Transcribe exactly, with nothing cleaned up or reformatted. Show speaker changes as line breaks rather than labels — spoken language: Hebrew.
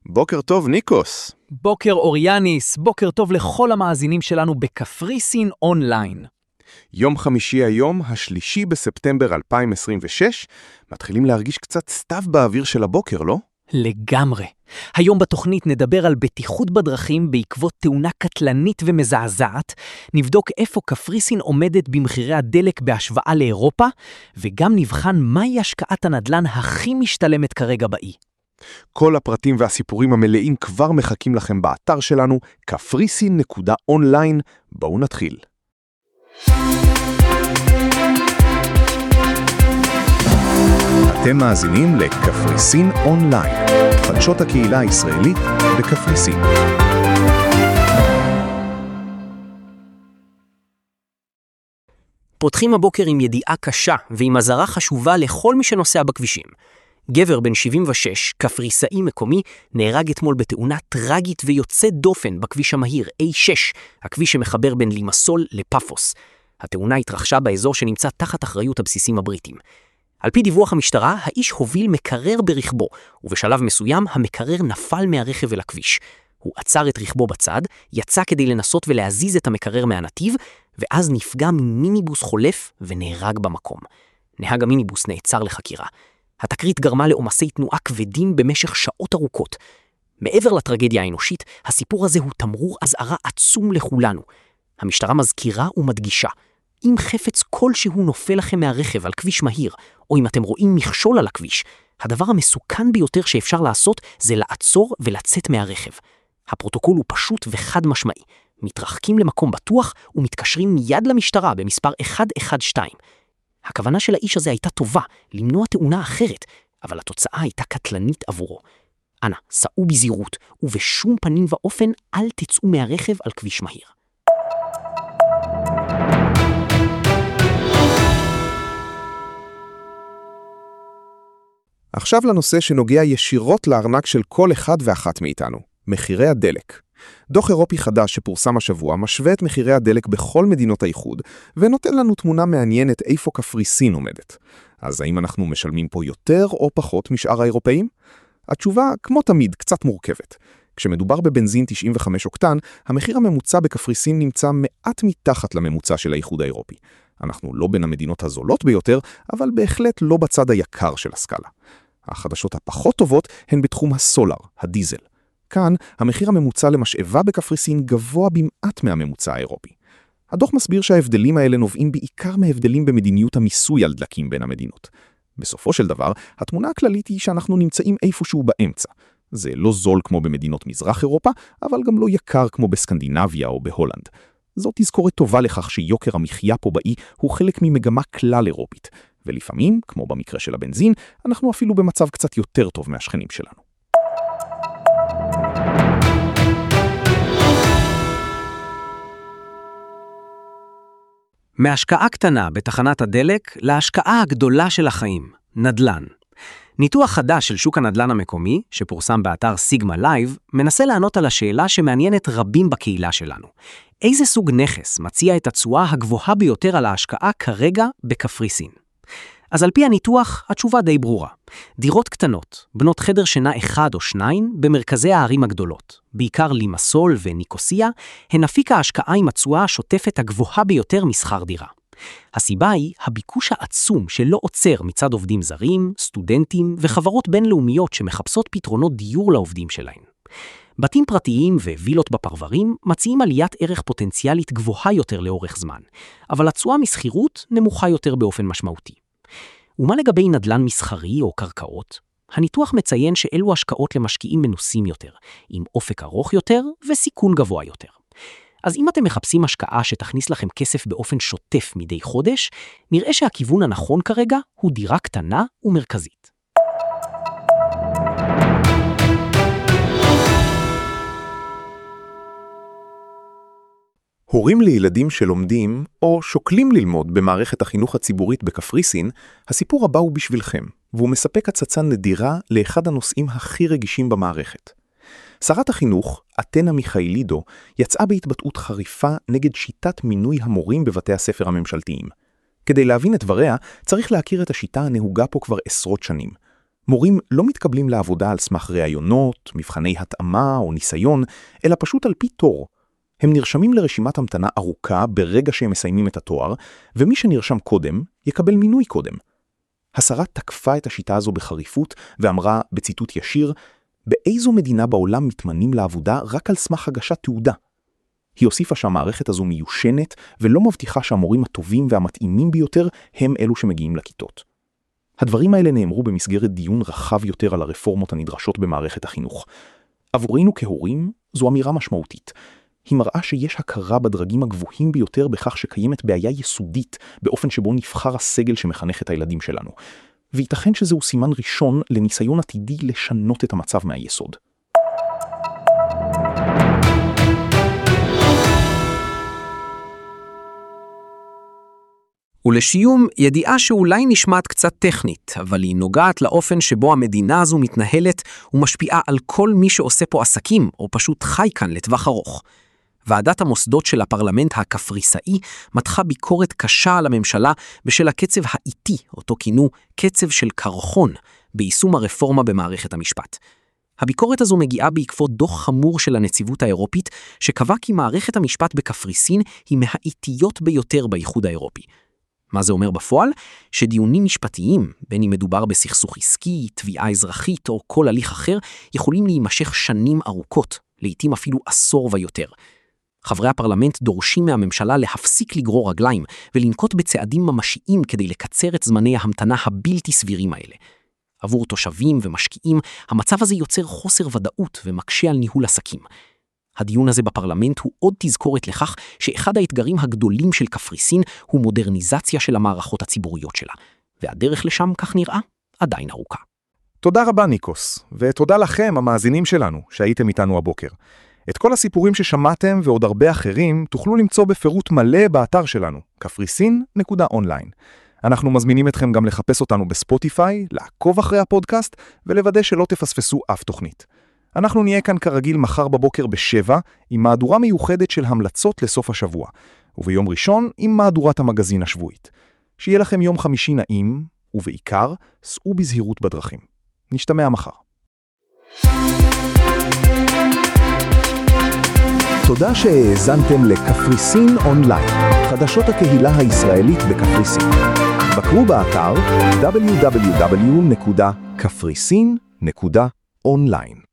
בוקר טוב ניקוס.
בוקר אוריאניס, בוקר טוב לכל המאזינים שלנו בקפריסין אונליין.
יום חמישי היום, השלישי בספטמבר אלפיים עשרים ושש, מתחילים להרגיש קצת סתיו באוויר של הבוקר, לא?
לגמרי. היום בתוכנית נדבר על בטיחות בדרכים בעקבות תאונה קטלנית ומזעזעת, נבדוק איפה קפריסין עומדת במחירי הדלק בהשוואה לאירופה, וגם נבחן מהי השקעת הנדל"ן הכי משתלמת כרגע באי.
כל הפרטים והסיפורים המלאים כבר מחכים לכם באתר שלנו, קפריסין נקודה אונליין. בואו נתחיל. אתם מאזינים לקפריסין אונליין, חדשות הקהילה הישראלית בקפריסין.
פותחים הבוקר עם ידיעה קשה ועם אזהרה חשובה לכל מי שנוסע בכבישים. גבר בן שבעים ושש, קפריסאי מקומי, נהרג אתמול בתאונה טרגית ויוצאת דופן בכביש המהיר איי שש, הכביש שמחבר בין לימסול לפאפוס. התאונה התרחשה באזור שנמצא תחת אחריות הבסיסים הבריטים. על פי דיווח המשטרה, האיש הוביל מקרר ברכבו, ובשלב מסוים המקרר נפל מהרכב אל הכביש. הוא עצר את רכבו בצד, יצא כדי לנסות ולהזיז את המקרר מהנתיב, ואז נפגע ממיניבוס חולף ונהרג במקום. נהג המיניבוס נעצר לחקירה. התקרית גרמה לעומסי תנועה כבדים במשך שעות ארוכות. מעבר לטרגדיה האנושית, הסיפור הזה הוא תמרור אזהרה עצום לכולנו. המשטרה מזכירה ומדגישה, אם חפץ כלשהו נופל לכם מהרכב על כביש מהיר, או אם אתם רואים מכשול על הכביש, הדבר המסוכן ביותר שאפשר לעשות זה לעצור ולצאת מהרכב. הפרוטוקול הוא פשוט וחד משמעי. מתרחקים למקום בטוח ומתקשרים מיד למשטרה במספר אחת אחת שתיים. הכוונה של האיש הזה הייתה טובה, למנוע תאונה אחרת, אבל התוצאה הייתה קטלנית עבורו. אנא, סעו בזהירות, ובשום פנים ואופן אל תצאו מהרכב על כביש מהיר.
עכשיו לנושא שנוגע ישירות לארנק של כל אחד ואחת מאיתנו, מחירי הדלק. דוח אירופי חדש שפורסם השבוע משווה את מחירי הדלק בכל מדינות האיחוד, ונותן לנו תמונה מעניינת איפה קפריסין עומדת. אז האם אנחנו משלמים פה יותר או פחות משאר האירופאים? התשובה, כמו תמיד, קצת מורכבת. כשמדובר בבנזין תשעים וחמש אוקטן, המחיר הממוצע בקפריסין נמצא מעט מתחת לממוצע של האיחוד האירופי. אנחנו לא בין המדינות הזולות ביותר, אבל בהחלט לא בצד היקר של הסקאלה. החדשות הפחות טובות הן בתחום הסולר, הדיזל. כאן, המחיר הממוצע למשאבה בקפריסין גבוה במעט מהממוצע האירופי. הדוח מסביר שההבדלים האלה נובעים בעיקר מהבדלים במדיניות המיסוי על דלקים בין המדינות. בסופו של דבר, התמונה הכללית היא שאנחנו נמצאים איפשהו באמצע. זה לא זול כמו במדינות מזרח אירופה, אבל גם לא יקר כמו בסקנדינביה או בהולנד. זאת תזכורת טובה לכך שיוקר המחיה פה באי הוא חלק ממגמה כלל אירופית. ולפעמים, כמו במקרה של הבנזין, אנחנו אפילו במצב קצת יותר טוב מהשכנים שלנו.
מהשקעה קטנה בתחנת הדלק להשקעה הגדולה של החיים, נדל"ן. ניתוח חדש של שוק הנדל"ן המקומי, שפורסם באתר סיגמה לייב, מנסה לענות על השאלה שמעניינת רבים בקהילה שלנו. איזה סוג נכס מציע את התשואה הגבוהה ביותר על ההשקעה כרגע בקפריסין? אז על פי הניתוח, התשובה די ברורה. דירות קטנות, בנות חדר שינה אחד או שניים, במרכזי הערים הגדולות, בעיקר לימסול וניקוסיה, הן אפיק ההשקעה עם התשואה השוטפת הגבוהה ביותר משכר דירה. הסיבה היא הביקוש העצום שלא עוצר מצד עובדים זרים, סטודנטים וחברות בינלאומיות שמחפשות פתרונות דיור לעובדים שלהם. בתים פרטיים ווילות בפרברים מציעים עליית ערך פוטנציאלית גבוהה יותר לאורך זמן, אבל התשואה מסחירות נמוכה יותר באופן משמעותי. ומה לגבי נדל"ן מסחרי או קרקעות? הניתוח מציין שאלו השקעות למשקיעים מנוסים יותר, עם אופק ארוך יותר וסיכון גבוה יותר. אז אם אתם מחפשים השקעה שתכניס לכם כסף באופן שוטף מדי חודש, נראה שהכיוון הנכון כרגע הוא דירה קטנה ומרכזית.
הורים לילדים שלומדים או שוקלים ללמוד במערכת החינוך הציבורית בקפריסין, הסיפור הבא הוא בשבילכם, והוא מספק הצצה נדירה לאחד הנושאים הכי רגישים במערכת. שרת החינוך, אתנה מיכאילידו, יצאה בהתבטאות חריפה נגד שיטת מינוי המורים בבתי הספר הממשלתיים. כדי להבין את דבריה, צריך להכיר את השיטה הנהוגה פה כבר עשרות שנים. מורים לא מתקבלים לעבודה על סמך ראיונות, מבחני התאמה או ניסיון, אלא פשוט על פי תור. הם נרשמים לרשימת המתנה ארוכה ברגע שהם מסיימים את התואר, ומי שנרשם קודם יקבל מינוי קודם. השרה תקפה את השיטה הזו בחריפות ואמרה בציטוט ישיר, באיזו מדינה בעולם מתמנים לעבודה רק על סמך הגשת תעודה? היא הוסיפה שהמערכת הזו מיושנת ולא מבטיחה שהמורים הטובים והמתאימים ביותר הם אלו שמגיעים לכיתות. הדברים האלה נאמרו במסגרת דיון רחב יותר על הרפורמות הנדרשות במערכת החינוך. עבורנו כהורים זו אמירה משמעותית. היא מראה שיש הכרה בדרגים הגבוהים ביותר בכך שקיימת בעיה יסודית באופן שבו נבחר הסגל שמחנך את הילדים שלנו. וייתכן שזהו סימן ראשון לניסיון עתידי לשנות את המצב מהיסוד.
ולשיום, ידיעה שאולי נשמעת קצת טכנית, אבל היא נוגעת לאופן שבו המדינה הזו מתנהלת ומשפיעה על כל מי שעושה פה עסקים, או פשוט חי כאן לטווח ארוך. ועדת המוסדות של הפרלמנט הקפריסאי מתחה ביקורת קשה על הממשלה בשל הקצב האיטי, אותו כינו קצב של קרחון, ביישום הרפורמה במערכת המשפט. הביקורת הזו מגיעה בעקבות דוח חמור של הנציבות האירופית, שקבע כי מערכת המשפט בקפריסין היא מהאיטיות ביותר באיחוד האירופי. מה זה אומר בפועל? שדיונים משפטיים, בין אם מדובר בסכסוך עסקי, תביעה אזרחית או כל הליך אחר, יכולים להימשך שנים ארוכות, לעתים אפילו עשור ויותר. חברי הפרלמנט דורשים מהממשלה להפסיק לגרור רגליים ולנקוט בצעדים ממשיים כדי לקצר את זמני ההמתנה הבלתי סבירים האלה. עבור תושבים ומשקיעים, המצב הזה יוצר חוסר ודאות ומקשה על ניהול עסקים. הדיון הזה בפרלמנט הוא עוד תזכורת לכך שאחד האתגרים הגדולים של קפריסין הוא מודרניזציה של המערכות הציבוריות שלה, והדרך לשם, כך נראה, עדיין ארוכה.
תודה רבה ניקוס, ותודה לכם המאזינים שלנו שהייתם איתנו הבוקר. את כל הסיפורים ששמעתם ועוד הרבה אחרים תוכלו למצוא בפירוט מלא באתר שלנו, קפריסין נקודה אונליין. אנחנו מזמינים אתכם גם לחפש אותנו בספוטיפיי, לעקוב אחרי הפודקאסט ולוודא שלא תפספסו אף תוכנית. אנחנו נהיה כאן כרגיל מחר בבוקר בשבע עם מהדורה מיוחדת של המלצות לסוף השבוע, וביום ראשון עם מהדורת המגזין השבועית. שיהיה לכם יום חמישי נעים, ובעיקר סעו בזהירות בדרכים. נשתמע מחר. תודה שהאזנתם לקפריסין אונליין, חדשות הקהילה הישראלית בקפריסין. בקרו באתר דאבליו דאבליו דאבליו נקודה קפריסין נקודה אונליין.